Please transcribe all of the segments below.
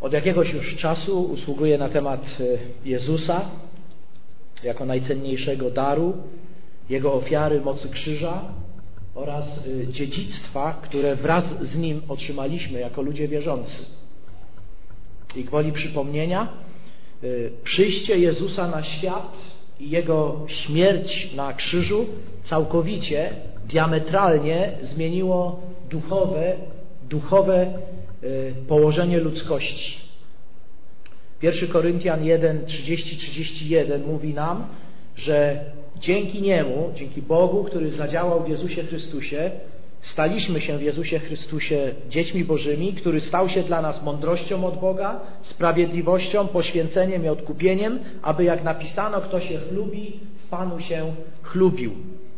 Od jakiegoś już czasu usługuję na temat Jezusa jako najcenniejszego daru, Jego ofiary, mocy krzyża oraz dziedzictwa, które wraz z Nim otrzymaliśmy jako ludzie wierzący. I gwoli przypomnienia, przyjście Jezusa na świat i Jego śmierć na krzyżu całkowicie, diametralnie zmieniło duchowe położenie ludzkości. 1 Koryntian 1, 30-31 mówi nam, że dzięki Niemu, dzięki Bogu, który zadziałał w Jezusie Chrystusie, staliśmy się w Jezusie Chrystusie dziećmi Bożymi, który stał się dla nas mądrością od Boga, sprawiedliwością, poświęceniem i odkupieniem, aby jak napisano, kto się chlubi, w Panu się chlubił.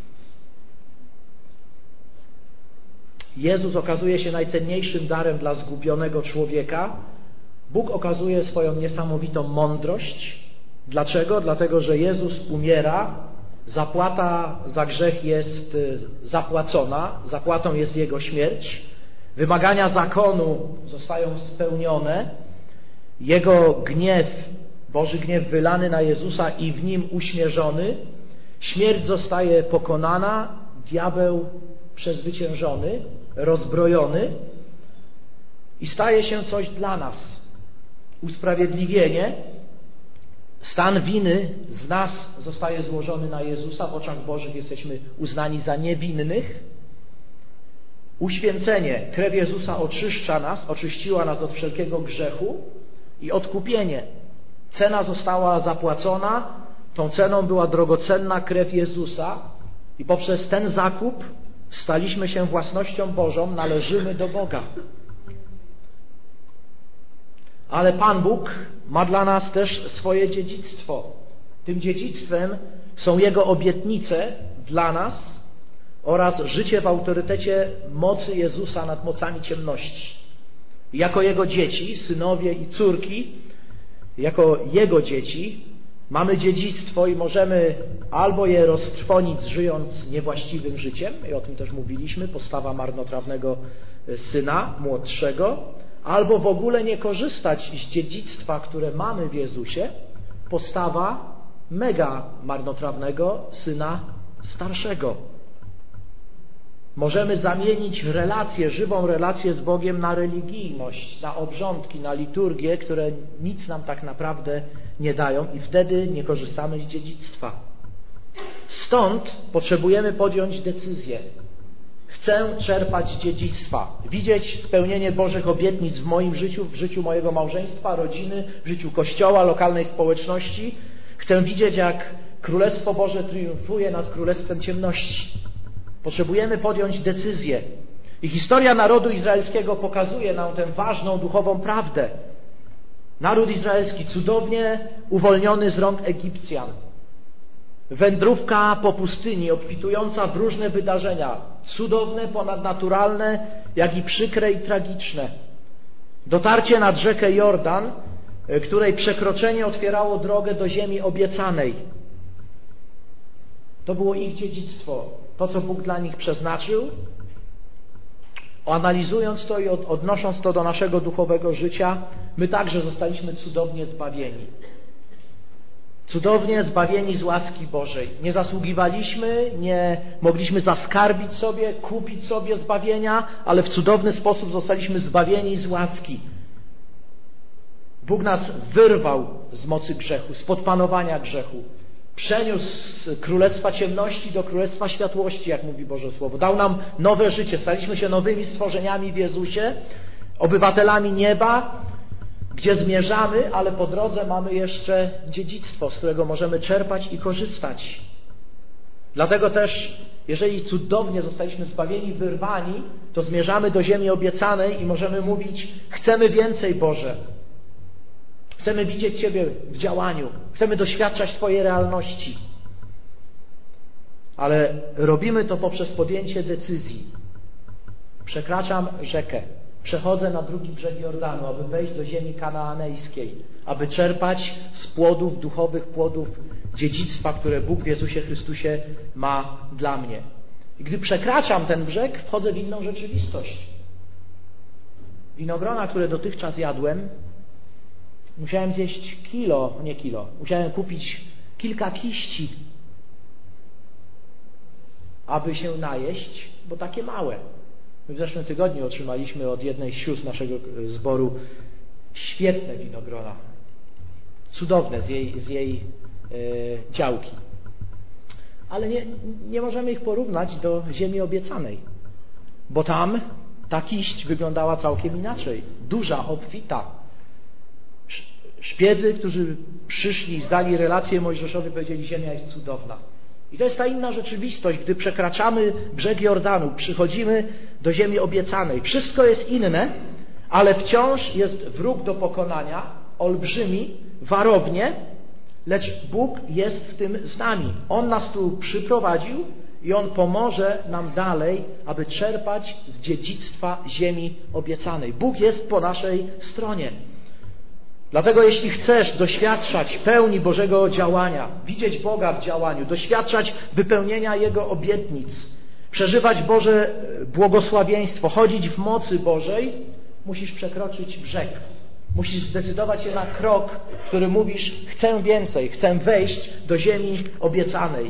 Jezus okazuje się najcenniejszym darem dla zgubionego człowieka. Bóg okazuje swoją niesamowitą mądrość. Dlaczego? Dlatego, że Jezus umiera, zapłata za grzech jest zapłacona, zapłatą jest Jego śmierć, wymagania zakonu zostają spełnione, Jego gniew, Boży gniew wylany na Jezusa i w Nim uśmierzony, śmierć zostaje pokonana, diabeł przezwyciężony, rozbrojony i staje się coś dla nas. Usprawiedliwienie, stan winy z nas zostaje złożony na Jezusa, w oczach Bożych jesteśmy uznani za niewinnych. Uświęcenie, krew Jezusa oczyszcza nas, oczyściła nas od wszelkiego grzechu i odkupienie. Cena została zapłacona, tą ceną była drogocenna krew Jezusa i poprzez ten zakup staliśmy się własnością Bożą, należymy do Boga. Ale Pan Bóg ma dla nas też swoje dziedzictwo. Tym dziedzictwem są Jego obietnice dla nas oraz życie w autorytecie mocy Jezusa nad mocami ciemności. Jako Jego dzieci, synowie i córki, jako Jego dzieci mamy dziedzictwo i możemy albo je roztrwonić, żyjąc niewłaściwym życiem, i o tym też mówiliśmy, postawa marnotrawnego syna młodszego, albo w ogóle nie korzystać z dziedzictwa, które mamy w Jezusie, postawa mega marnotrawnego syna starszego. Możemy zamienić relację, żywą relację z Bogiem na religijność, na obrządki, na liturgię, które nic nam tak naprawdę nie dają i wtedy nie korzystamy z dziedzictwa. Stąd potrzebujemy podjąć decyzję. Chcę czerpać z dziedzictwa, widzieć spełnienie Bożych obietnic w moim życiu, w życiu mojego małżeństwa, rodziny, w życiu Kościoła, lokalnej społeczności. Chcę widzieć, jak Królestwo Boże triumfuje nad Królestwem Ciemności. Potrzebujemy podjąć decyzję. I historia narodu izraelskiego pokazuje nam tę ważną duchową prawdę. Naród izraelski cudownie uwolniony z rąk Egipcjan. Wędrówka po pustyni, obfitująca w różne wydarzenia, cudowne, ponadnaturalne, jak i przykre i tragiczne. Dotarcie nad rzekę Jordan, której przekroczenie otwierało drogę do ziemi obiecanej. To było ich dziedzictwo, to co Bóg dla nich przeznaczył. Analizując to i odnosząc to do naszego duchowego życia, my także zostaliśmy cudownie zbawieni. Cudownie zbawieni z łaski Bożej. Nie zasługiwaliśmy, nie mogliśmy zaskarbić sobie, kupić sobie zbawienia, ale w cudowny sposób zostaliśmy zbawieni z łaski. Bóg nas wyrwał z mocy grzechu, spod panowania grzechu. Przeniósł z królestwa ciemności do królestwa światłości, jak mówi Boże Słowo. Dał nam nowe życie, staliśmy się nowymi stworzeniami w Jezusie, obywatelami nieba, gdzie zmierzamy, ale po drodze mamy jeszcze dziedzictwo, z którego możemy czerpać i korzystać. Dlatego też, jeżeli cudownie zostaliśmy zbawieni, wyrwani, to zmierzamy do ziemi obiecanej i możemy mówić: chcemy więcej, Boże. Chcemy widzieć Ciebie w działaniu. Chcemy doświadczać Twojej realności. Ale robimy to poprzez podjęcie decyzji. Przekraczam rzekę. Przechodzę na drugi brzeg Jordanu, aby wejść do ziemi kanaanejskiej, aby czerpać z płodów, duchowych płodów dziedzictwa, które Bóg w Jezusie Chrystusie ma dla mnie. I gdy przekraczam ten brzeg, wchodzę w inną rzeczywistość. Winogrona, które dotychczas jadłem, Musiałem zjeść musiałem kupić kilka kiści, aby się najeść, bo takie małe. My w zeszłym tygodniu otrzymaliśmy od jednej z sióstr naszego zboru świetne winogrona, cudowne z jej działki. Ale nie możemy ich porównać do ziemi obiecanej, bo tam ta kiść wyglądała całkiem inaczej. Duża, obfita. Szpiedzy, którzy przyszli, zdali relację Mojżeszowi, powiedzieli: ziemia jest cudowna. I to jest ta inna rzeczywistość, gdy przekraczamy brzeg Jordanu, przychodzimy do ziemi obiecanej. Wszystko jest inne, ale wciąż jest wróg do pokonania, olbrzymi, warownie, lecz Bóg jest w tym z nami. On nas tu przyprowadził i On pomoże nam dalej, aby czerpać z dziedzictwa ziemi obiecanej. Bóg jest po naszej stronie. Dlatego jeśli chcesz doświadczać pełni Bożego działania, widzieć Boga w działaniu, doświadczać wypełnienia Jego obietnic, przeżywać Boże błogosławieństwo, chodzić w mocy Bożej, musisz przekroczyć brzeg. Musisz zdecydować się na krok, w którym mówisz: chcę więcej, chcę wejść do ziemi obiecanej.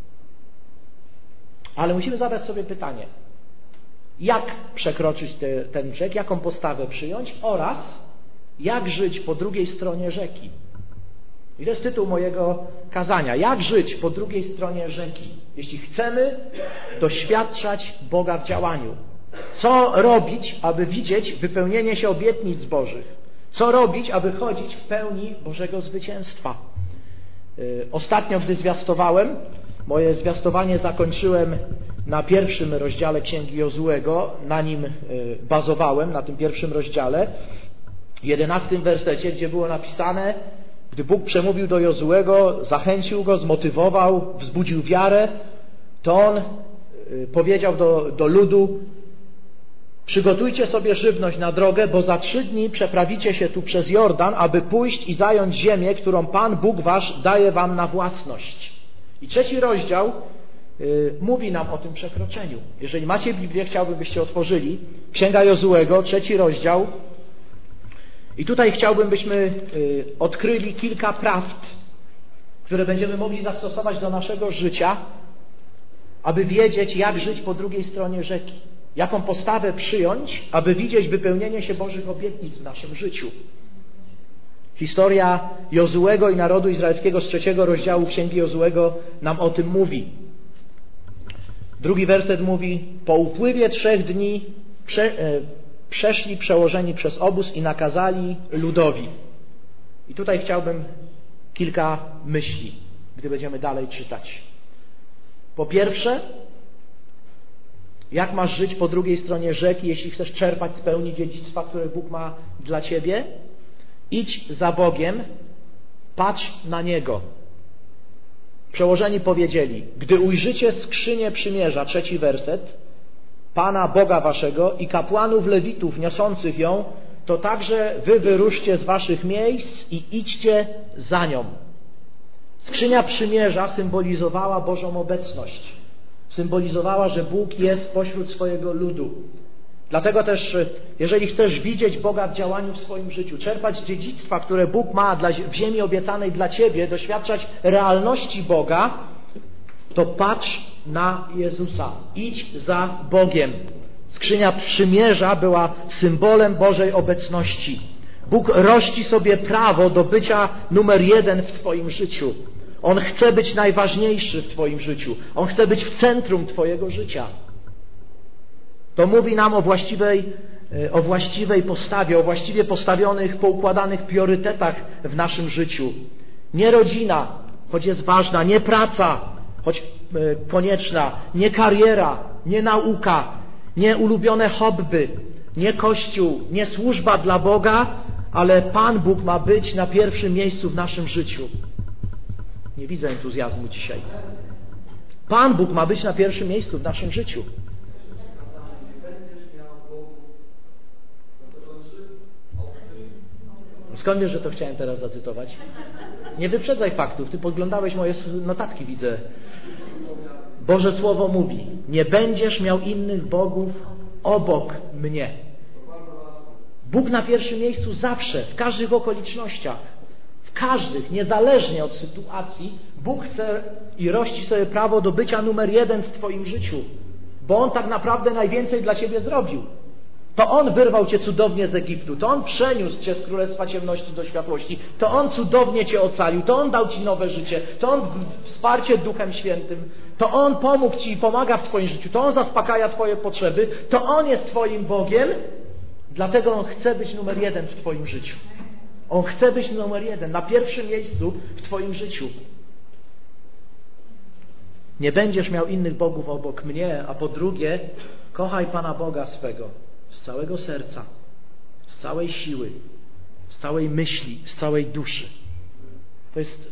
Ale musimy zadać sobie pytanie, jak przekroczyć ten brzeg, jaką postawę przyjąć oraz jak żyć po drugiej stronie rzeki. I to jest tytuł mojego kazania. Jak żyć po drugiej stronie rzeki, jeśli chcemy doświadczać Boga w działaniu. Co robić, aby widzieć wypełnienie się obietnic Bożych? Co robić, aby chodzić w pełni Bożego zwycięstwa? Ostatnio, gdy zwiastowałem, moje zwiastowanie zakończyłem na 1. rozdziale Księgi Jozuego. Na nim bazowałem, na tym 1. rozdziale. W 11 wersecie, gdzie było napisane: gdy Bóg przemówił do Jozuego, zachęcił go, zmotywował, wzbudził wiarę, to On powiedział do ludu: przygotujcie sobie żywność na drogę, bo za 3 dni przeprawicie się tu przez Jordan, aby pójść i zająć ziemię, którą Pan Bóg wasz daje wam na własność. I 3. rozdział mówi nam o tym przekroczeniu. Jeżeli macie Biblię, chciałbym, byście otworzyli Księga Jozuego, 3. rozdział. I tutaj chciałbym, byśmy odkryli kilka prawd, które będziemy mogli zastosować do naszego życia, aby wiedzieć, jak żyć po drugiej stronie rzeki. Jaką postawę przyjąć, aby widzieć wypełnienie się Bożych obietnic w naszym życiu. Historia Jozuego i narodu izraelskiego z 3. rozdziału Księgi Jozuego nam o tym mówi. 2. werset mówi: po upływie 3 dni przeszli przełożeni przez obóz i nakazali ludowi. I tutaj chciałbym kilka myśli, gdy będziemy dalej czytać. Po pierwsze, jak masz żyć po drugiej stronie rzeki, jeśli chcesz czerpać z pełni dziedzictwa, które Bóg ma dla ciebie? Idź za Bogiem, patrz na Niego. Przełożeni powiedzieli: gdy ujrzycie skrzynię przymierza, 3. werset, Pana Boga waszego i kapłanów lewitów niosących ją, to także wy wyruszcie z waszych miejsc i idźcie za nią. Skrzynia przymierza symbolizowała Bożą obecność. Symbolizowała, że Bóg jest pośród swojego ludu. Dlatego też, jeżeli chcesz widzieć Boga w działaniu w swoim życiu, czerpać dziedzictwa, które Bóg ma w ziemi obiecanej dla ciebie, doświadczać realności Boga, to patrz na Jezusa. Idź za Bogiem. Skrzynia przymierza była symbolem Bożej obecności. Bóg rości sobie prawo do bycia numer 1 w twoim życiu. On chce być najważniejszy w twoim życiu. On chce być w centrum twojego życia. To mówi nam o właściwej postawie, o właściwie postawionych, poukładanych priorytetach w naszym życiu. Nie rodzina, choć jest ważna, nie praca, choć konieczna, nie kariera, nie nauka, nie ulubione hobby, nie Kościół, nie służba dla Boga, ale Pan Bóg ma być na pierwszym miejscu w naszym życiu. Nie widzę entuzjazmu dzisiaj. Pan Bóg ma być na pierwszym miejscu w naszym życiu. Skąd wiesz, że to chciałem teraz zacytować? Nie wyprzedzaj faktów. Ty podglądałeś moje notatki, widzę. Boże Słowo mówi: nie będziesz miał innych bogów obok mnie. Bóg na pierwszym miejscu zawsze, w każdych okolicznościach, w każdych, niezależnie od sytuacji, Bóg chce i rości sobie prawo do bycia numer 1 w Twoim życiu, bo On tak naprawdę najwięcej dla Ciebie zrobił. To On wyrwał Cię cudownie z Egiptu, to On przeniósł Cię z królestwa ciemności do światłości, to On cudownie Cię ocalił, to On dał Ci nowe życie, to On wsparcie Duchem Świętym, to On pomógł Ci i pomaga w Twoim życiu, to On zaspokaja Twoje potrzeby, to On jest Twoim Bogiem, dlatego On chce być numer 1 w Twoim życiu. On chce być numer 1, na pierwszym miejscu w Twoim życiu. Nie będziesz miał innych bogów obok mnie, a po drugie, kochaj Pana Boga swego z całego serca, z całej siły, z całej myśli, z całej duszy. To jest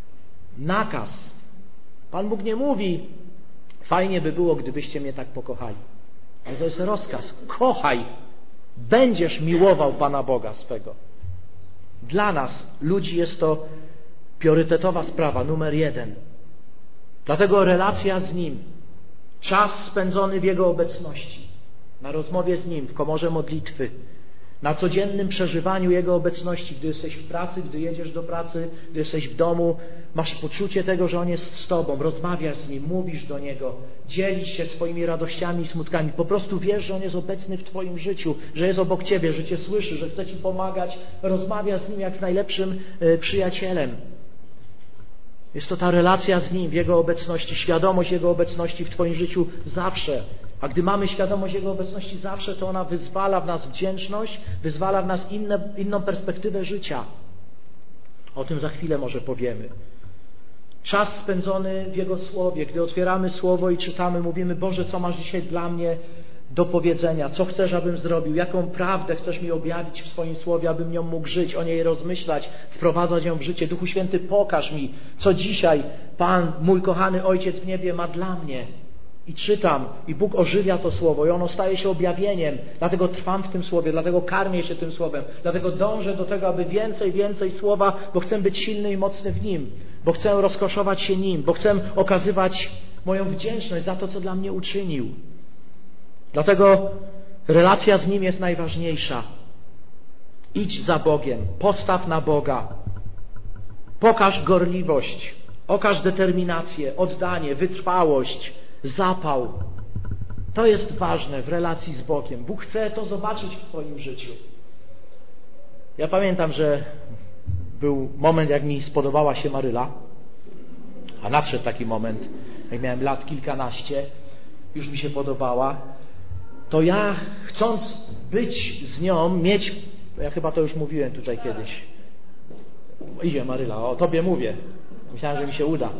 nakaz. Pan Bóg nie mówi, fajnie by było, gdybyście mnie tak pokochali. Ale to jest rozkaz. Kochaj. Będziesz miłował Pana Boga swego. Dla nas, ludzi, jest to priorytetowa sprawa, numer 1. Dlatego relacja z Nim, czas spędzony w Jego obecności, na rozmowie z Nim, w komorze modlitwy, na codziennym przeżywaniu Jego obecności, gdy jesteś w pracy, gdy jedziesz do pracy, gdy jesteś w domu, masz poczucie tego, że On jest z Tobą, rozmawiasz z Nim, mówisz do Niego, dzielisz się swoimi radościami i smutkami, po prostu wiesz, że On jest obecny w Twoim życiu, że jest obok Ciebie, że Cię słyszy, że chce Ci pomagać, rozmawiasz z Nim jak z najlepszym przyjacielem. Jest to ta relacja z Nim w Jego obecności, świadomość Jego obecności w Twoim życiu zawsze. A gdy mamy świadomość Jego obecności zawsze, to ona wyzwala w nas wdzięczność, wyzwala w nas inną perspektywę życia. O tym za chwilę może powiemy. Czas spędzony w Jego Słowie, gdy otwieramy Słowo i czytamy, mówimy: Boże, co masz dzisiaj dla mnie do powiedzenia? Co chcesz, abym zrobił? Jaką prawdę chcesz mi objawić w swoim Słowie, abym nią mógł żyć, o niej rozmyślać, wprowadzać ją w życie? Duchu Święty, pokaż mi, co dzisiaj Pan, mój kochany Ojciec w niebie, ma dla mnie. I czytam, i Bóg ożywia to Słowo, i ono staje się objawieniem. Dlatego trwam w tym Słowie, dlatego karmię się tym Słowem, dlatego dążę do tego, aby więcej Słowa, bo chcę być silny i mocny w Nim, bo chcę rozkoszować się Nim, bo chcę okazywać moją wdzięczność za to, co dla mnie uczynił. Dlatego relacja z Nim jest najważniejsza. Idź za Bogiem, postaw na Boga, pokaż gorliwość, okaż determinację, oddanie, wytrwałość, zapał. To jest ważne w relacji z Bogiem. Bóg chce to zobaczyć w Twoim życiu. Ja pamiętam, że był moment, jak mi spodobała się Maryla, a nadszedł taki moment, jak miałem lat kilkanaście, już mi się podobała, to ja, chcąc być z nią, mieć, ja chyba to już mówiłem tutaj kiedyś, idzie Maryla, o Tobie mówię, myślałem, że mi się uda.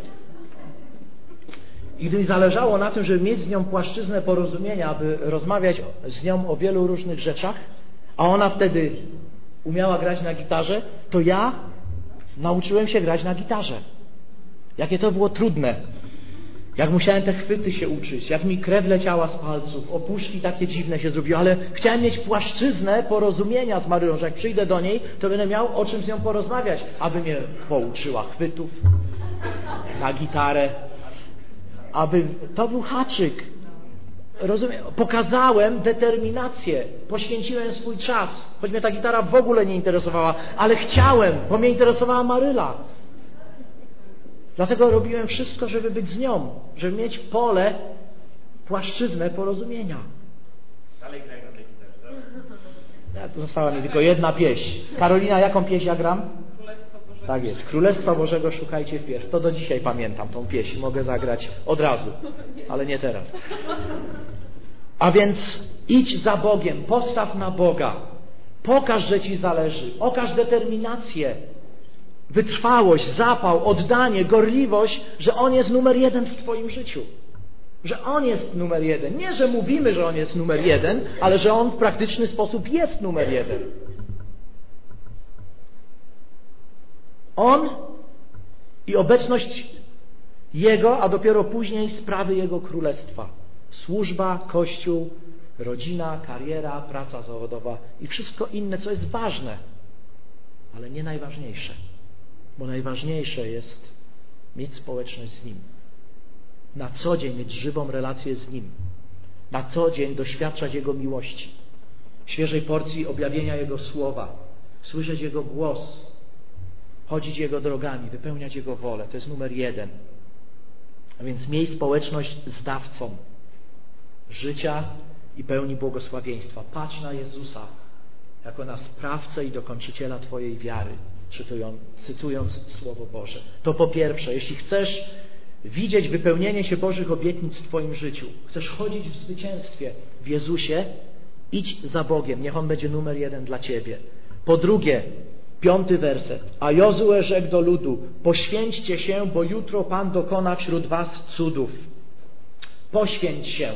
I gdy mi zależało na tym, żeby mieć z nią płaszczyznę porozumienia, aby rozmawiać z nią o wielu różnych rzeczach, a ona wtedy umiała grać na gitarze, to ja nauczyłem się grać na gitarze. Jakie to było trudne. Jak musiałem te chwyty się uczyć, jak mi krew leciała z palców, opuszki takie dziwne się zrobiły, ale chciałem mieć płaszczyznę porozumienia z Maryją, że jak przyjdę do niej, to będę miał o czym z nią porozmawiać, aby mnie pouczyła chwytów na gitarę, aby to był haczyk. Rozumiem, pokazałem determinację, poświęciłem swój czas, choć mnie ta gitara w ogóle nie interesowała, ale chciałem, bo mnie interesowała Maryla. Dlatego robiłem wszystko, żeby być z nią, żeby mieć pole, płaszczyznę porozumienia. Dalej graj na tej gitarze. Została mi tylko jedna pieśń. Karolina, jaką pieśń ja gram? Tak jest. Królestwa Bożego szukajcie wpierw. To do dzisiaj pamiętam tą pieśń. Mogę zagrać od razu, ale nie teraz. A więc idź za Bogiem, postaw na Boga. Pokaż, że Ci zależy. Okaż determinację, wytrwałość, zapał, oddanie, gorliwość, że On jest numer 1 w Twoim życiu. Że On jest numer 1. Nie, że mówimy, że On jest numer 1, ale że On w praktyczny sposób jest numer 1. On i obecność Jego, a dopiero później sprawy Jego Królestwa. Służba, Kościół, rodzina, kariera, praca zawodowa i wszystko inne, co jest ważne, ale nie najważniejsze. Bo najważniejsze jest mieć społeczność z Nim. Na co dzień mieć żywą relację z Nim. Na co dzień doświadczać Jego miłości. świeżej porcji objawienia Jego słowa, słyszeć Jego głos, chodzić Jego drogami, wypełniać Jego wolę. To jest numer 1. A więc miej społeczność z dawcą życia i pełni błogosławieństwa. Patrz na Jezusa jako na sprawcę i dokończyciela Twojej wiary, cytując Słowo Boże. To po pierwsze, jeśli chcesz widzieć wypełnienie się Bożych obietnic w Twoim życiu, chcesz chodzić w zwycięstwie w Jezusie, idź za Bogiem, niech On będzie numer 1 dla Ciebie. Po drugie, 5 werset. A Jozue rzekł do ludu: poświęćcie się, bo jutro Pan dokona wśród was cudów. Poświęć się.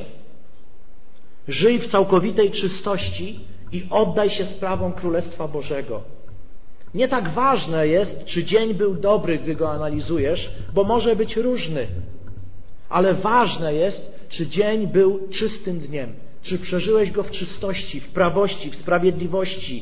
Żyj w całkowitej czystości i oddaj się sprawom Królestwa Bożego. Nie tak ważne jest, czy dzień był dobry, gdy go analizujesz, bo może być różny. Ale ważne jest, czy dzień był czystym dniem. Czy przeżyłeś go w czystości, w prawości, w sprawiedliwości.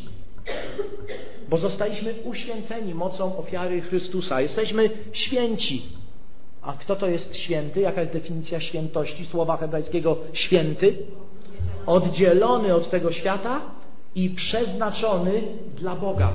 Bo zostaliśmy uświęceni mocą ofiary Chrystusa. Jesteśmy święci. A kto to jest święty? Jaka jest definicja świętości? Słowa hebrajskiego święty. Oddzielony od tego świata i przeznaczony dla Boga.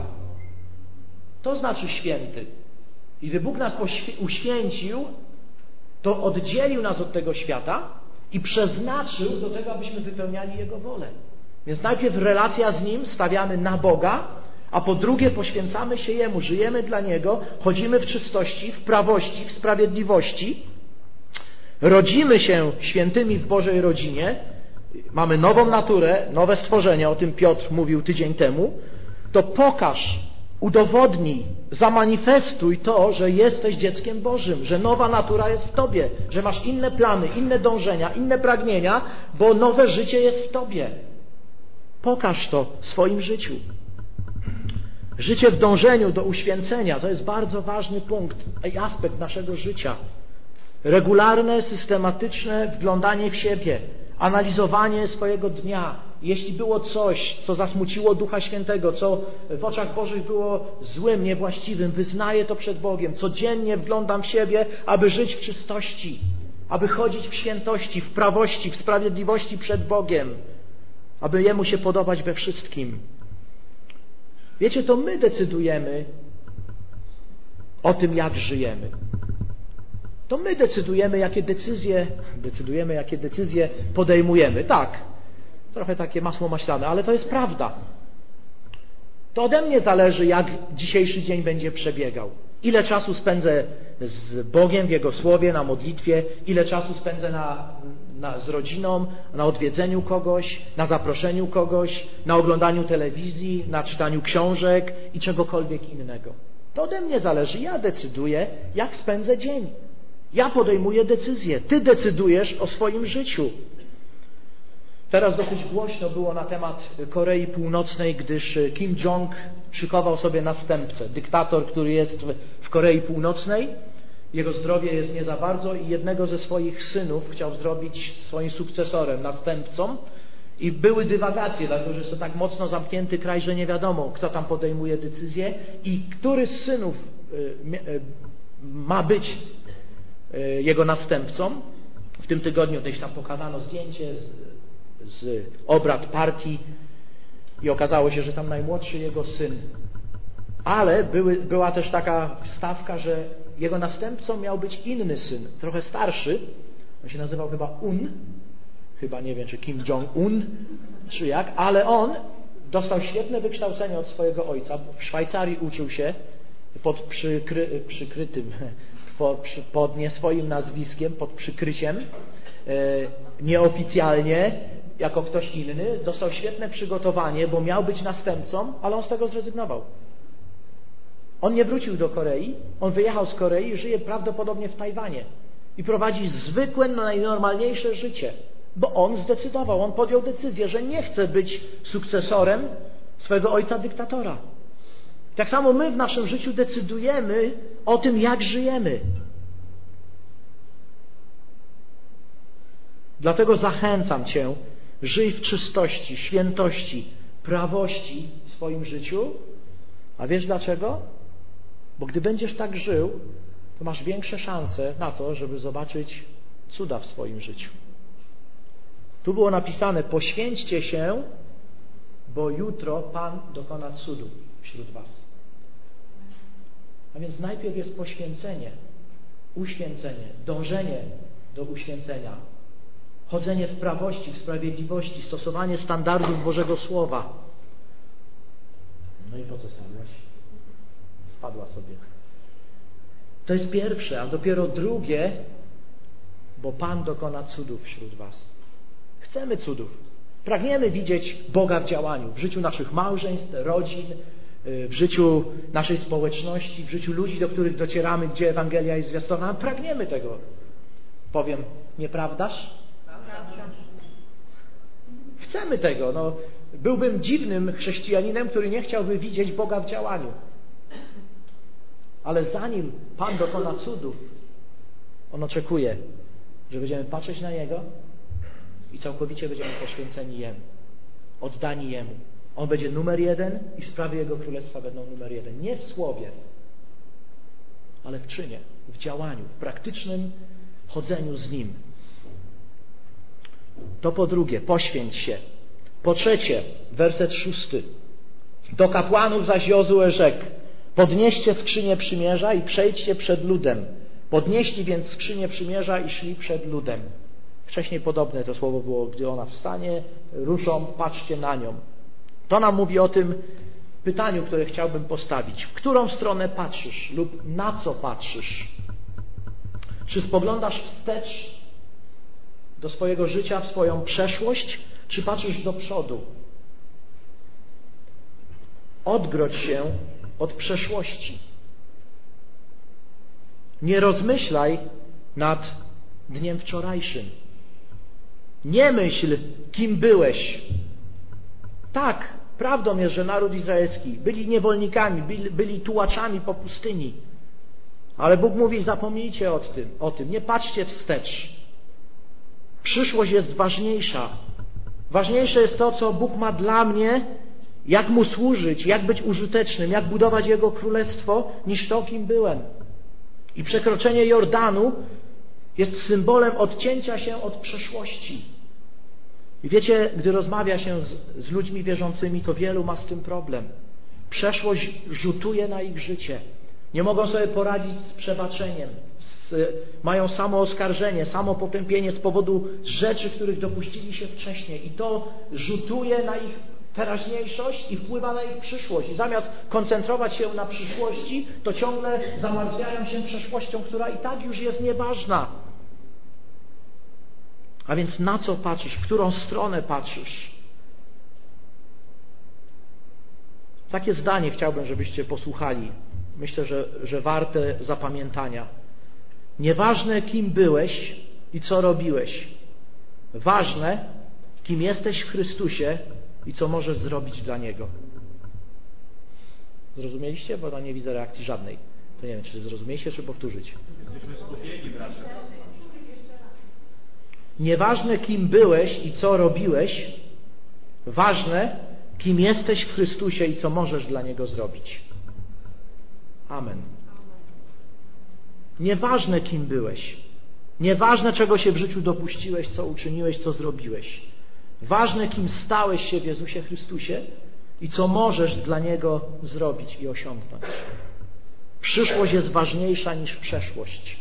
To znaczy święty. I gdy Bóg nas uświęcił, to oddzielił nas od tego świata i przeznaczył do tego, abyśmy wypełniali Jego wolę. Więc najpierw relacja z Nim stawiamy na Boga, a po drugie poświęcamy się Jemu, żyjemy dla Niego, chodzimy w czystości, w prawości, w sprawiedliwości, rodzimy się świętymi w Bożej rodzinie, mamy nową naturę, nowe stworzenie, o tym Piotr mówił tydzień temu, to pokaż, udowodnij, zamanifestuj to, że jesteś dzieckiem Bożym, że nowa natura jest w Tobie, że masz inne plany, inne dążenia, inne pragnienia, bo nowe życie jest w Tobie. Pokaż to w swoim życiu. Życie w dążeniu do uświęcenia to jest bardzo ważny punkt i aspekt naszego życia. Regularne, systematyczne wglądanie w siebie, analizowanie swojego dnia. Jeśli było coś, co zasmuciło Ducha Świętego, co w oczach Bożych było złym, niewłaściwym, wyznaję to przed Bogiem. Codziennie wglądam w siebie, aby żyć w czystości, aby chodzić w świętości, w prawości, w sprawiedliwości przed Bogiem, aby Jemu się podobać we wszystkim. Wiecie, to my decydujemy o tym, jak żyjemy. To my decydujemy, jakie decyzje podejmujemy. Tak, trochę takie masło maślane, ale to jest prawda. To ode mnie zależy, jak dzisiejszy dzień będzie przebiegał. Ile czasu spędzę z Bogiem w Jego Słowie, na modlitwie, ile czasu spędzę z rodziną, na odwiedzeniu kogoś, na zaproszeniu kogoś, na oglądaniu telewizji, na czytaniu książek i czegokolwiek innego. To ode mnie zależy. Ja decyduję, jak spędzę dzień. Ja podejmuję decyzję. Ty decydujesz o swoim życiu. Teraz dosyć głośno było na temat Korei Północnej, gdyż Kim Jong szykował sobie następcę. Dyktator, który jest w Korei Północnej. Jego zdrowie jest nie za bardzo i jednego ze swoich synów chciał zrobić swoim sukcesorem, następcą. I były dywagacje, dlatego że jest to tak mocno zamknięty kraj, że nie wiadomo, kto tam podejmuje decyzję i który z synów ma być jego następcą. W tym tygodniu gdzieś tam pokazano zdjęcie z obrad partii i okazało się, że tam najmłodszy jego syn. Ale była też taka wstawka, że jego następcą miał być inny syn, trochę starszy. On się nazywał chyba chyba nie wiem, czy Kim Jong-un, czy jak, ale on dostał świetne wykształcenie od swojego ojca. W Szwajcarii uczył się pod przykrytym, pod nie swoim nazwiskiem, pod przykryciem, nieoficjalnie, jako ktoś inny. Dostał świetne przygotowanie, bo miał być następcą, ale on z tego zrezygnował. On nie wrócił do Korei, on wyjechał z Korei i żyje prawdopodobnie w Tajwanie. I prowadzi zwykłe, najnormalniejsze życie. Bo on zdecydował, on podjął decyzję, że nie chce być sukcesorem swojego ojca dyktatora. Tak samo my w naszym życiu decydujemy o tym, jak żyjemy. Dlatego zachęcam Cię, żyj w czystości, świętości, prawości w swoim życiu. A wiesz dlaczego? Bo gdy będziesz tak żył, to masz większe szanse na to, żeby zobaczyć cuda w swoim życiu. Tu było napisane: poświęćcie się, bo jutro Pan dokona cudu wśród was. A więc najpierw jest poświęcenie, uświęcenie, dążenie do uświęcenia, chodzenie w prawości, w sprawiedliwości, stosowanie standardów Bożego Słowa. No i po co spadłaś? Spadła sobie. To jest pierwsze, a dopiero drugie, bo Pan dokona cudów wśród was. Chcemy cudów. Pragniemy widzieć Boga w działaniu, w życiu naszych małżeństw, rodzin, w życiu naszej społeczności, w życiu ludzi, do których docieramy, gdzie Ewangelia jest zwiastowana. Pragniemy tego. Powiem, nieprawdaż? Chcemy tego. No, byłbym dziwnym chrześcijaninem, który nie chciałby widzieć Boga w działaniu. Ale zanim Pan dokona cudów, On oczekuje, że będziemy patrzeć na Niego i całkowicie będziemy poświęceni Jemu, oddani Jemu. On będzie numer jeden i sprawy Jego Królestwa będą numer jeden. Nie w słowie, ale w czynie, w działaniu, w praktycznym chodzeniu z Nim. To po drugie, poświęć się. Po trzecie, werset 6. Do kapłanów zaś Jozue rzekł: podnieście skrzynię przymierza i przejdźcie przed ludem. Podnieśli więc skrzynię przymierza i szli przed ludem. Wcześniej podobne to słowo było, gdy ona wstanie, ruszą, patrzcie na nią. To nam mówi o tym pytaniu, które chciałbym postawić. W którą stronę patrzysz lub na co patrzysz? Czy spoglądasz wstecz do swojego życia, w swoją przeszłość, czy patrzysz do przodu? Odgrodź się od przeszłości. Nie rozmyślaj nad dniem wczorajszym. Nie myśl, kim byłeś. Tak, prawdą jest, że naród izraelski byli niewolnikami, byli tułaczami po pustyni. Ale Bóg mówi, zapomnijcie o tym. Nie patrzcie wstecz. Przyszłość jest ważniejsza. Ważniejsze jest to, co Bóg ma dla mnie, jak Mu służyć, jak być użytecznym, jak budować Jego Królestwo, niż to, kim byłem. I przekroczenie Jordanu jest symbolem odcięcia się od przeszłości. I wiecie, gdy rozmawia się z ludźmi wierzącymi, to wielu ma z tym problem. Przeszłość rzutuje na ich życie. Nie mogą sobie poradzić z przebaczeniem. Mają samo oskarżenie, samo potępienie z powodu rzeczy, których dopuścili się wcześniej. I to rzutuje na ich teraźniejszość i wpływa na ich przyszłość. I zamiast koncentrować się na przyszłości, to ciągle zamartwiają się przeszłością, która i tak już jest nieważna. A więc na co patrzysz? W którą stronę patrzysz? Takie zdanie chciałbym, żebyście posłuchali. Myślę, że warte zapamiętania. Nieważne, kim byłeś i co robiłeś. Ważne, kim jesteś w Chrystusie i co możesz zrobić dla Niego. Zrozumieliście? Bo ja nie widzę reakcji żadnej. To nie wiem, czy zrozumieliście, czy powtórzyć. Jesteśmy skupieni, bracia. Nieważne, kim byłeś i co robiłeś. Ważne, kim jesteś w Chrystusie i co możesz dla Niego zrobić. Amen. Nieważne, kim byłeś. Nieważne, czego się w życiu dopuściłeś, co uczyniłeś, co zrobiłeś. Ważne, kim stałeś się w Jezusie Chrystusie i co możesz dla Niego zrobić i osiągnąć. Przyszłość jest ważniejsza niż przeszłość.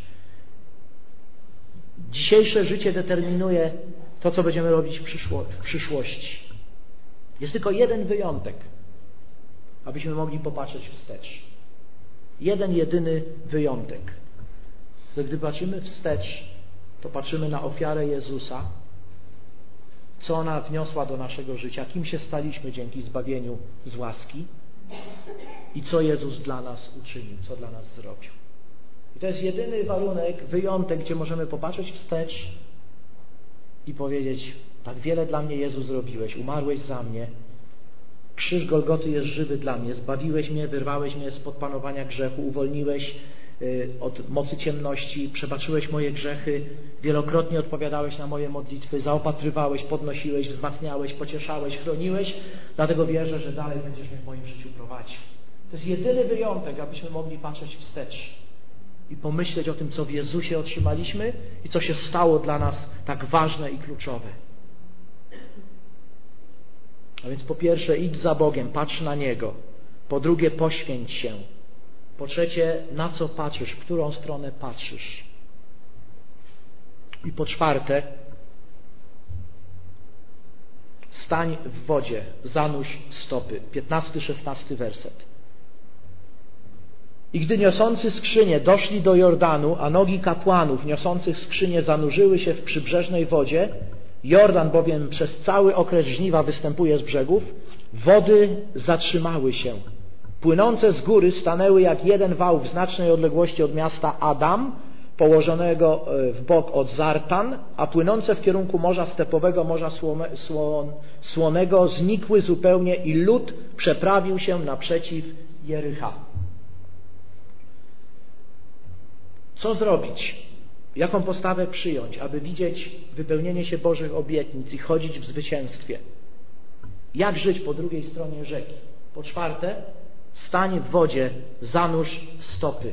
Dzisiejsze życie determinuje to, co będziemy robić w przyszłości. Jest tylko jeden wyjątek, abyśmy mogli popatrzeć wstecz. Jeden, jedyny wyjątek. Gdy patrzymy wstecz, to patrzymy na ofiarę Jezusa, co ona wniosła do naszego życia, kim się staliśmy dzięki zbawieniu z łaski i co Jezus dla nas uczynił, co dla nas zrobił. I to jest jedyny warunek, wyjątek, gdzie możemy popatrzeć wstecz i powiedzieć: tak wiele dla mnie, Jezu, zrobiłeś, umarłeś za mnie, krzyż Golgoty jest żywy dla mnie, zbawiłeś mnie, wyrwałeś mnie spod panowania grzechu, uwolniłeś od mocy ciemności, przebaczyłeś moje grzechy, wielokrotnie odpowiadałeś na moje modlitwy, zaopatrywałeś, podnosiłeś, wzmacniałeś, pocieszałeś, chroniłeś, dlatego wierzę, że dalej będziesz mnie w moim życiu prowadził. To jest jedyny wyjątek, abyśmy mogli patrzeć wstecz i pomyśleć o tym, co w Jezusie otrzymaliśmy i co się stało dla nas tak ważne i kluczowe. A więc po pierwsze, idź za Bogiem, patrz na Niego. Po drugie, poświęć się. Po trzecie, na co patrzysz, w którą stronę patrzysz. I po czwarte, stań w wodzie, zanurz stopy. 15-16 werset. I gdy niosący skrzynię doszli do Jordanu, a nogi kapłanów niosących skrzynię zanurzyły się w przybrzeżnej wodzie, Jordan bowiem przez cały okres żniwa występuje z brzegów, wody zatrzymały się. Płynące z góry stanęły jak jeden wał w znacznej odległości od miasta Adam, położonego w bok od Zartan, a płynące w kierunku Morza Stepowego, Morza Słonego znikły zupełnie i lud przeprawił się naprzeciw Jericha. Co zrobić? Jaką postawę przyjąć, aby widzieć wypełnienie się Bożych obietnic i chodzić w zwycięstwie? Jak żyć po drugiej stronie rzeki? Po czwarte, stań w wodzie, zanurz stopy.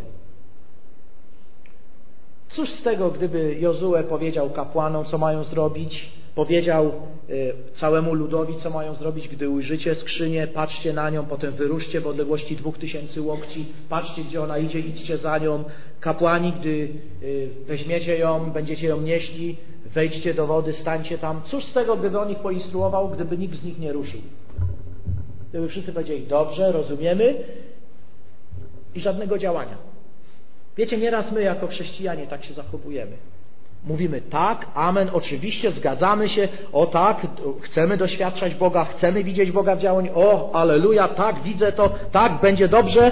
Cóż z tego, gdyby Jozue powiedział kapłanom, co mają zrobić, powiedział całemu ludowi, co mają zrobić, gdy ujrzycie skrzynię, patrzcie na nią, potem wyruszcie w odległości 2000 łokci, patrzcie, gdzie ona idzie, idźcie za nią. Kapłani, gdy weźmiecie ją, będziecie ją nieśli, wejdźcie do wody, stańcie tam. Cóż z tego, gdyby on ich poinstruował, gdyby nikt z nich nie ruszył? Gdyby wszyscy powiedzieli, dobrze, rozumiemy i żadnego działania. Wiecie, nieraz my jako chrześcijanie tak się zachowujemy. Mówimy tak, amen, oczywiście, zgadzamy się, o tak, chcemy doświadczać Boga, chcemy widzieć Boga w działaniu, o, alleluja, tak, widzę to, tak, będzie dobrze.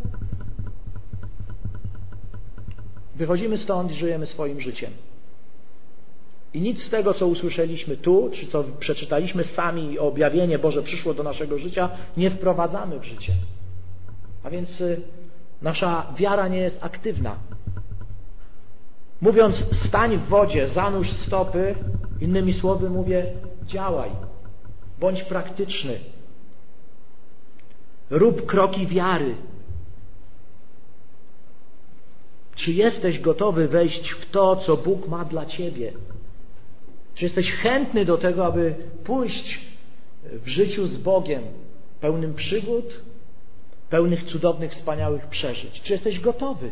Wychodzimy stąd i żyjemy swoim życiem. I nic z tego, co usłyszeliśmy tu, czy co przeczytaliśmy sami i objawienie Boże przyszło do naszego życia, nie wprowadzamy w życie. A więc nasza wiara nie jest aktywna. Mówiąc stań w wodzie, zanurz stopy, innymi słowy mówię działaj, bądź praktyczny. Rób kroki wiary. Czy jesteś gotowy wejść w to, co Bóg ma dla Ciebie? Czy jesteś chętny do tego, aby pójść w życiu z Bogiem pełnym przygód, pełnych cudownych, wspaniałych przeżyć? Czy jesteś gotowy?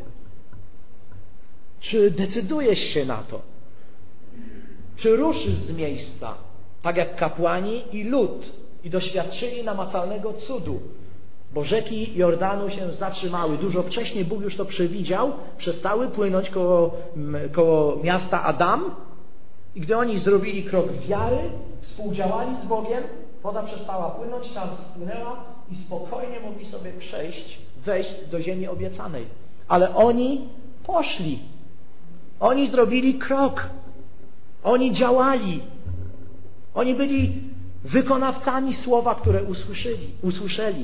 Czy decydujesz się na to? Czy ruszysz z miejsca, tak jak kapłani i lud, i doświadczyli namacalnego cudu? Bo rzeki Jordanu się zatrzymały. Dużo wcześniej Bóg już to przewidział. Przestały płynąć koło miasta Adam. I gdy oni zrobili krok wiary, współdziałali z Bogiem, woda przestała płynąć, czas spłynęła i spokojnie mogli sobie wejść do ziemi obiecanej. Ale oni poszli. Oni zrobili krok. Oni działali. Oni byli wykonawcami słowa, które usłyszeli.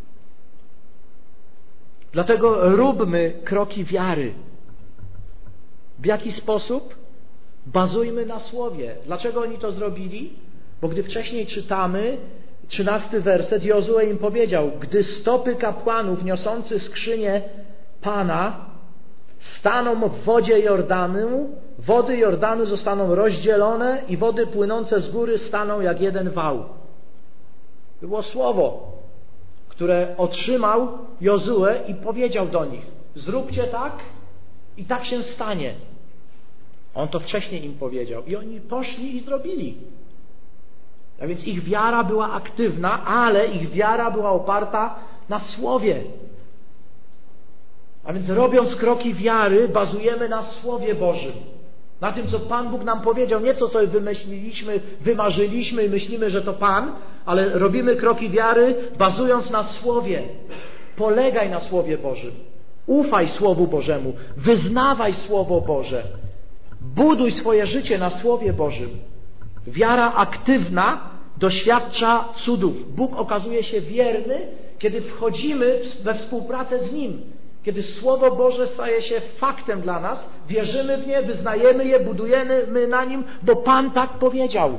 Dlatego róbmy kroki wiary. W jaki sposób? Bazujmy na Słowie. Dlaczego oni to zrobili? Bo gdy wcześniej czytamy 13 werset, Jozue im powiedział, gdy stopy kapłanów niosących skrzynię Pana staną w wodzie Jordanu, wody Jordanu zostaną rozdzielone i wody płynące z góry staną jak jeden wał. Było słowo, które otrzymał Jozue i powiedział do nich, zróbcie tak i tak się stanie. On to wcześniej im powiedział i oni poszli i zrobili. A więc ich wiara była aktywna, ale ich wiara była oparta na Słowie. A więc robiąc kroki wiary, bazujemy na Słowie Bożym. Na tym, co Pan Bóg nam powiedział. Nie co sobie wymyśliliśmy, wymarzyliśmy i myślimy, że to Pan, ale robimy kroki wiary, bazując na Słowie. Polegaj na Słowie Bożym. Ufaj Słowu Bożemu. Wyznawaj Słowo Boże. Buduj swoje życie na Słowie Bożym. Wiara aktywna doświadcza cudów. Bóg okazuje się wierny, kiedy wchodzimy we współpracę z Nim. Kiedy Słowo Boże staje się faktem dla nas, wierzymy w nie, wyznajemy je, budujemy na nim, bo Pan tak powiedział.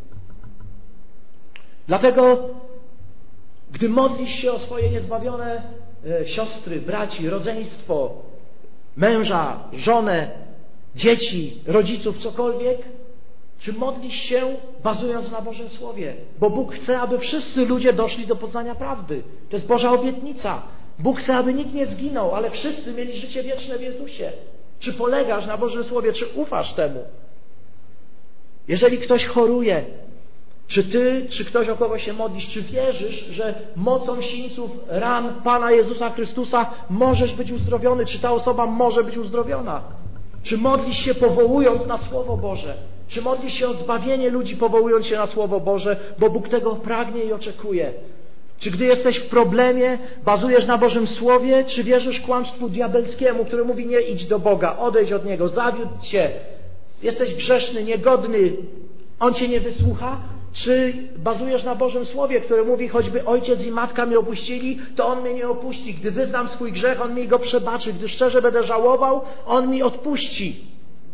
Dlatego, gdy modlisz się o swoje niezbawione siostry, braci, rodzeństwo, męża, żonę, dzieci, rodziców, cokolwiek, Czy modlisz się bazując na Bożym Słowie? Bo Bóg chce, aby wszyscy ludzie doszli do poznania prawdy. To jest Boża obietnica. Bóg chce, aby nikt nie zginął, ale wszyscy mieli życie wieczne w Jezusie. Czy polegasz na Bożym Słowie? Czy ufasz temu? Jeżeli ktoś choruje, czy ty, czy ktoś, o kogo się modlisz, czy wierzysz, że mocą sińców ran Pana Jezusa Chrystusa możesz być uzdrowiony? Czy ta osoba może być uzdrowiona? Czy modlisz się powołując na Słowo Boże? Czy modlisz się o zbawienie ludzi powołując się na Słowo Boże? Bo Bóg tego pragnie i oczekuje. Czy gdy jesteś w problemie, bazujesz na Bożym Słowie, czy wierzysz kłamstwu diabelskiemu, który mówi: nie idź do Boga, odejdź od Niego, zawiódł Cię, jesteś grzeszny, niegodny, On Cię nie wysłucha? Czy bazujesz na Bożym Słowie, które mówi: choćby ojciec i matka mnie opuścili, to On mnie nie opuści. Gdy wyznam swój grzech, On mi go przebaczy. Gdy szczerze będę żałował, On mi odpuści.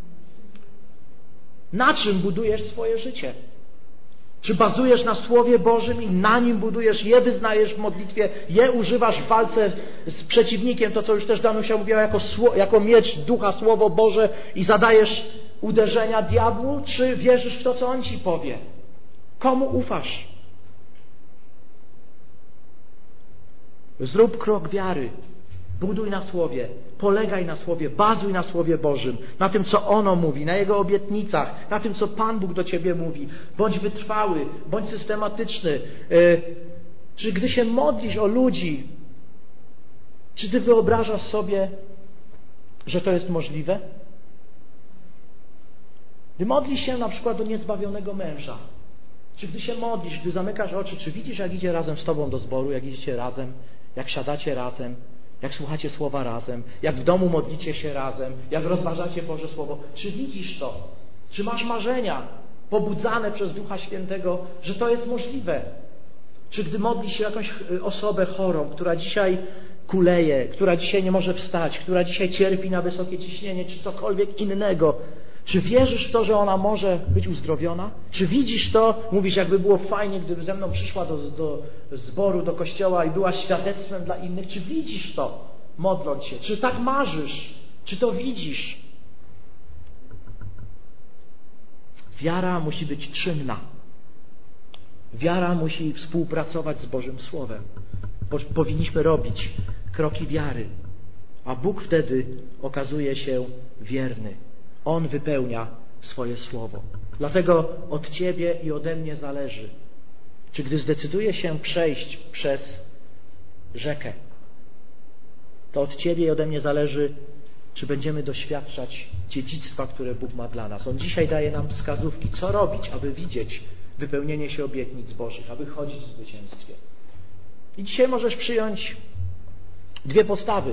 Na czym budujesz swoje życie? Czy bazujesz na Słowie Bożym i na nim budujesz, je wyznajesz w modlitwie, je używasz w walce z przeciwnikiem, to co już też Danusia mówiła, jako miecz Ducha, Słowo Boże, i zadajesz uderzenia diabłu? Czy wierzysz w to, co on ci powie? Komu ufasz? Zrób krok wiary. Buduj na Słowie, polegaj na Słowie, bazuj na Słowie Bożym, na tym, co ono mówi, na Jego obietnicach, na tym, co Pan Bóg do ciebie mówi. Bądź wytrwały, bądź systematyczny. Czy gdy się modlisz o ludzi, czy ty wyobrażasz sobie, że to jest możliwe? Gdy modlisz się na przykład do niezbawionego męża, czy gdy się modlisz, gdy zamykasz oczy, czy widzisz, jak idzie razem z tobą do zboru, jak idziecie razem, jak siadacie razem, jak słuchacie Słowa razem, jak w domu modlicie się razem, jak rozważacie Boże Słowo? Czy widzisz to? Czy masz marzenia pobudzane przez Ducha Świętego, że to jest możliwe? Czy gdy modlisz się o jakąś osobę chorą, która dzisiaj kuleje, która dzisiaj nie może wstać, która dzisiaj cierpi na wysokie ciśnienie, czy cokolwiek innego, czy wierzysz w to, że ona może być uzdrowiona? Czy widzisz to? Mówisz: jakby było fajnie, gdyby ze mną przyszła do zboru, do kościoła i była świadectwem dla innych. Czy widzisz to, modląc się? Czy tak marzysz? Czy to widzisz? Wiara musi być czynna. Wiara musi współpracować z Bożym Słowem. Powinniśmy robić kroki wiary, a Bóg wtedy okazuje się wierny. On wypełnia swoje Słowo. Dlatego od ciebie i ode mnie zależy, czy gdy zdecyduję się przejść przez rzekę, to od ciebie i ode mnie zależy, czy będziemy doświadczać dziedzictwa, które Bóg ma dla nas. On dzisiaj daje nam wskazówki, co robić, aby widzieć wypełnienie się obietnic Bożych, aby chodzić w zwycięstwie. I dzisiaj możesz przyjąć dwie postawy.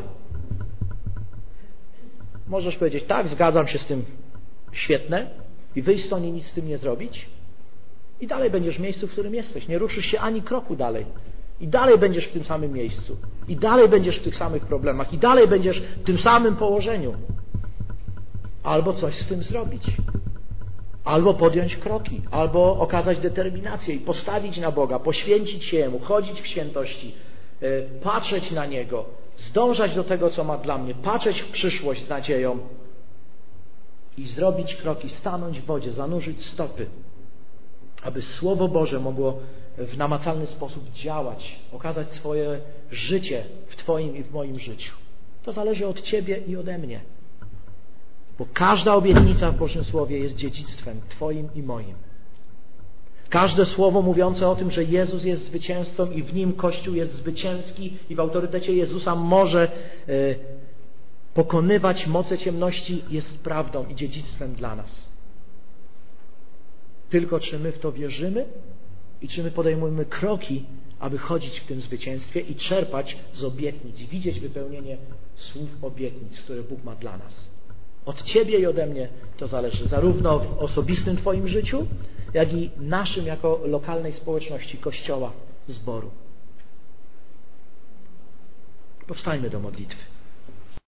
Możesz powiedzieć: tak, zgadzam się z tym, świetne, i wyjść stąd i nic z tym nie zrobić. I dalej będziesz w miejscu, w którym jesteś. Nie ruszysz się ani kroku dalej. I dalej będziesz w tym samym miejscu. I dalej będziesz w tych samych problemach. I dalej będziesz w tym samym położeniu. Albo coś z tym zrobić. Albo podjąć kroki. Albo okazać determinację i postawić na Boga, poświęcić się Jemu, chodzić w świętości, patrzeć na Niego, zdążać do tego, co ma dla mnie, patrzeć w przyszłość z nadzieją i zrobić kroki, stanąć w wodzie, zanurzyć stopy, aby Słowo Boże mogło w namacalny sposób działać, okazać swoje życie w Twoim i w moim życiu. To zależy od Ciebie i ode mnie. Bo każda obietnica w Bożym Słowie jest dziedzictwem Twoim i moim. Każde słowo mówiące o tym, że Jezus jest zwycięzcą i w Nim Kościół jest zwycięski i w autorytecie Jezusa może pokonywać moce ciemności, jest prawdą i dziedzictwem dla nas. Tylko czy my w to wierzymy i czy my podejmujemy kroki, aby chodzić w tym zwycięstwie i czerpać z obietnic, widzieć wypełnienie słów obietnic, które Bóg ma dla nas. Od Ciebie i ode mnie to zależy, zarówno w osobistym Twoim życiu, jak i naszym jako lokalnej społeczności, Kościoła, zboru. Powstańmy do modlitwy.